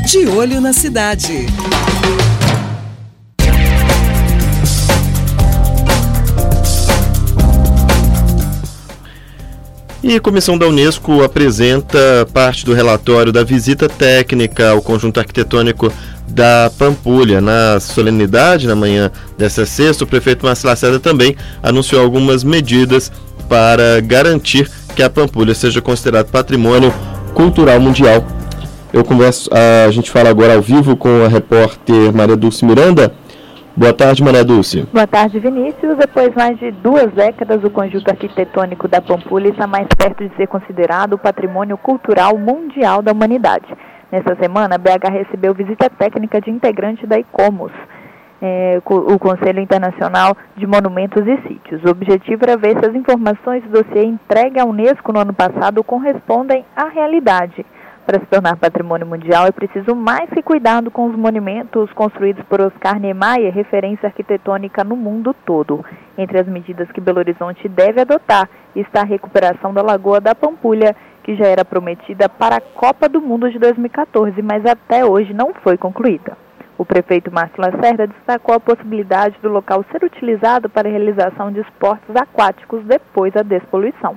De Olho na Cidade. E a Comissão da Unesco apresenta parte do relatório da visita técnica ao conjunto arquitetônico da Pampulha. Na solenidade, na manhã dessa sexta, o prefeito Márcio Lacerda também anunciou algumas medidas para garantir que a Pampulha seja considerada patrimônio cultural mundial. A gente fala agora ao vivo com a repórter Maria Dulce Miranda. Boa tarde, Maria Dulce. Boa tarde, Vinícius. Depois de mais de 2 décadas, o conjunto arquitetônico da Pampulha está mais perto de ser considerado o patrimônio cultural mundial da humanidade. Nessa semana, a BH recebeu visita técnica de integrante da ICOMOS, o Conselho Internacional de Monumentos e Sítios. O objetivo era ver se as informações do dossiê entregue à Unesco no ano passado correspondem à realidade. Para se tornar patrimônio mundial, é preciso mais que cuidado com os monumentos construídos por Oscar Niemeyer, referência arquitetônica no mundo todo. Entre as medidas que Belo Horizonte deve adotar está a recuperação da Lagoa da Pampulha, que já era prometida para a Copa do Mundo de 2014, mas até hoje não foi concluída. O prefeito Márcio Lacerda destacou a possibilidade do local ser utilizado para a realização de esportes aquáticos depois da despoluição.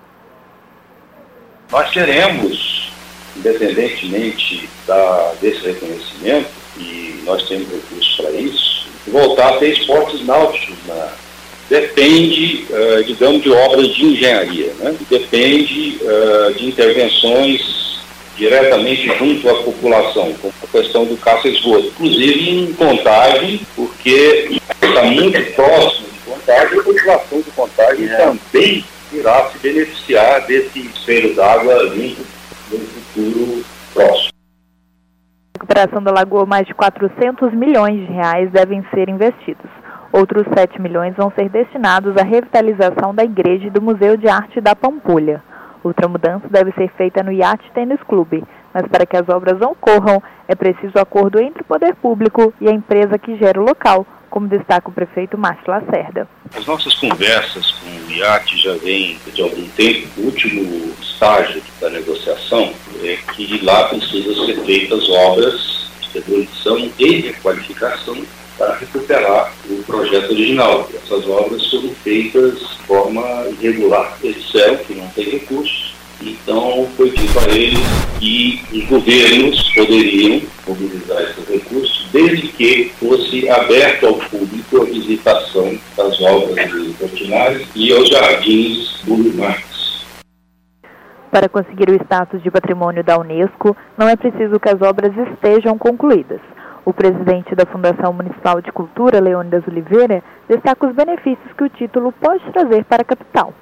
Nós queremos, independentemente desse reconhecimento, e nós temos recursos para isso, voltar a ter esportes náuticos. Depende, digamos, de obras de engenharia, né? Depende de intervenções diretamente junto à população, como a questão do caça-esgoto. Inclusive em Contagem, porque está muito próximo de Contagem, a população de Contagem também irá se beneficiar desse espelho d'água limpo no futuro próximo. Na recuperação da lagoa, mais de 400 milhões de reais devem ser investidos. Outros 7 milhões vão ser destinados à revitalização da igreja e do Museu de Arte da Pampulha. Outra mudança deve ser feita no Yacht Tênis Clube, mas para que as obras ocorram, é preciso acordo entre o poder público e a empresa que gera o local, como destaca o prefeito Márcio Lacerda. As nossas conversas com o IAT já vêm de algum tempo. O último estágio da negociação é que lá precisam ser feitas obras de demolição e requalificação para recuperar o projeto original. Essas obras foram feitas de forma irregular. Eles disseram que não tem recursos, então foi dito a eles que os governos poderiam mobilizar esses recursos desde que fosse aberto ao público a visitação das obras de Portinari e aos jardins do Marques. Para conseguir o status de patrimônio da Unesco, não é preciso que as obras estejam concluídas. O presidente da Fundação Municipal de Cultura, Leônidas Oliveira, destaca os benefícios que o título pode trazer para a capital.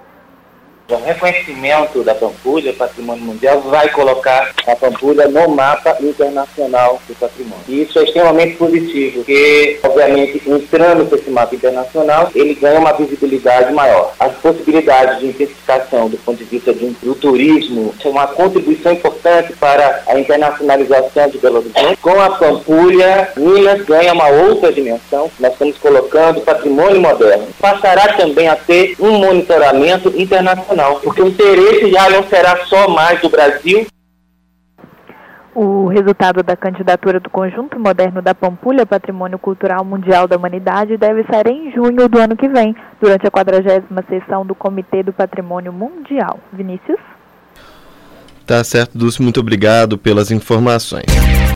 O reconhecimento da Pampulha, patrimônio mundial, vai colocar a Pampulha no mapa internacional do patrimônio. E isso é extremamente positivo, porque, obviamente, entrando nesse mapa internacional, ele ganha uma visibilidade maior. As possibilidades de intensificação do ponto de vista do turismo são uma contribuição importante para a internacionalização de Belo Horizonte. Com a Pampulha, Minas ganha uma outra dimensão. Nós estamos colocando patrimônio moderno. Passará também a ter um monitoramento internacional, porque o interesse já não será só mais do Brasil. O resultado da candidatura do Conjunto Moderno da Pampulha, Patrimônio Cultural Mundial da Humanidade, deve sair em junho do ano que vem, durante a 40ª sessão do Comitê do Patrimônio Mundial. Vinícius? Tá certo, Dulce, muito obrigado pelas informações.